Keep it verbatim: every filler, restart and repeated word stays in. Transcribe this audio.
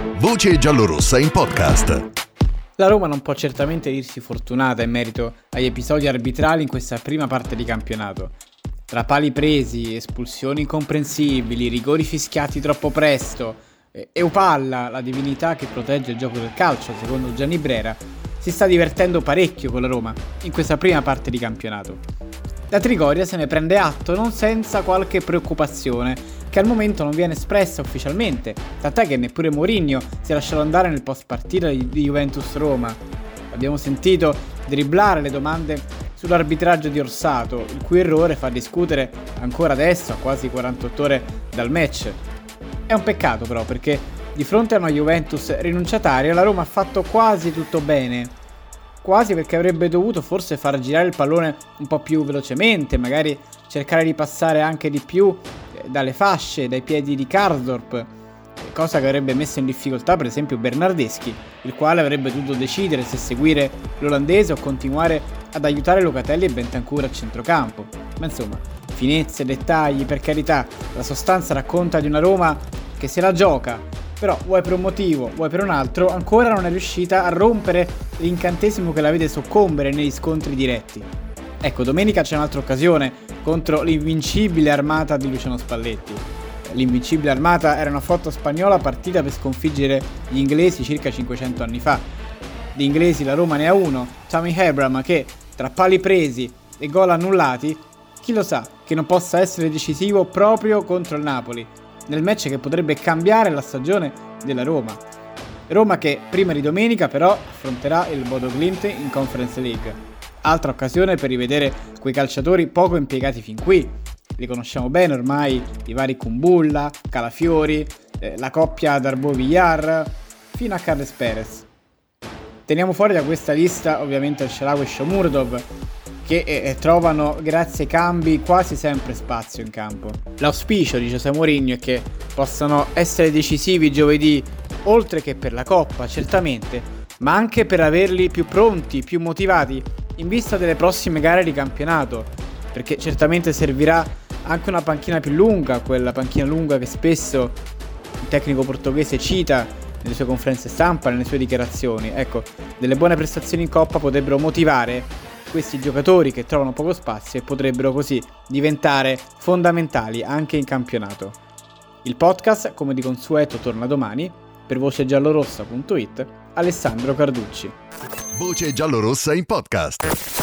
Voce giallorossa in podcast. La Roma non può certamente dirsi fortunata in merito agli episodi arbitrali in questa prima parte di campionato. Tra pali presi, espulsioni incomprensibili, rigori fischiati troppo presto, Eupalla, la divinità che protegge il gioco del calcio, secondo Gianni Brera, si sta divertendo parecchio con la Roma in questa prima parte di campionato. Da Trigoria se ne prende atto non senza qualche preoccupazione, che al momento non viene espressa ufficialmente, tant'è che neppure Mourinho si è lasciato andare nel post partita di Juventus-Roma. Abbiamo sentito dribblare le domande sull'arbitraggio di Orsato, il cui errore fa discutere ancora adesso, a quasi quarantotto ore dal match. È un peccato però, perché di fronte a una Juventus rinunciataria la Roma ha fatto quasi tutto bene. Quasi, perché avrebbe dovuto forse far girare il pallone un po' più velocemente, magari cercare di passare anche di più dalle fasce, dai piedi di Karsdorp, cosa che avrebbe messo in difficoltà per esempio Bernardeschi, il quale avrebbe dovuto decidere se seguire l'olandese o continuare ad aiutare Locatelli e Bentancur a centrocampo. Ma insomma, finezze, dettagli, per carità, la sostanza racconta di una Roma che se la gioca, però vuoi per un motivo, vuoi per un altro, ancora non è riuscita a rompere l'incantesimo che la vede soccombere negli scontri diretti. Ecco, domenica c'è un'altra occasione contro l'invincibile Armata di Luciano Spalletti. L'invincibile Armata era una flotta spagnola partita per sconfiggere gli inglesi circa cinquecento anni fa. Di inglesi la Roma ne ha uno, Tammy Abraham, che tra pali presi e gol annullati, chi lo sa che non possa essere decisivo proprio contro il Napoli, nel match che potrebbe cambiare la stagione della Roma. Roma che prima di domenica però affronterà il Bodo Glimt in Conference League. Altra occasione per rivedere quei calciatori poco impiegati fin qui. Li conosciamo bene ormai, i vari Kumbulla, Calafiori, eh, la coppia Darboe-Villar, fino a Carles Perez. Teniamo fuori da questa lista ovviamente il Shaarawy e Shomurodov, che eh, trovano grazie ai cambi quasi sempre spazio in campo. L'auspicio di José Mourinho è che possano essere decisivi giovedì, oltre che per la Coppa certamente, ma anche per averli più pronti, più motivati in vista delle prossime gare di campionato, perché certamente servirà anche una panchina più lunga, quella panchina lunga che spesso il tecnico portoghese cita nelle sue conferenze stampa, nelle sue dichiarazioni. Ecco, delle buone prestazioni in Coppa potrebbero motivare questi giocatori che trovano poco spazio e potrebbero così diventare fondamentali anche in campionato. Il podcast, come di consueto, torna domani. Per voce giallorossa punto it, Alessandro Carducci. Voce giallorossa in podcast.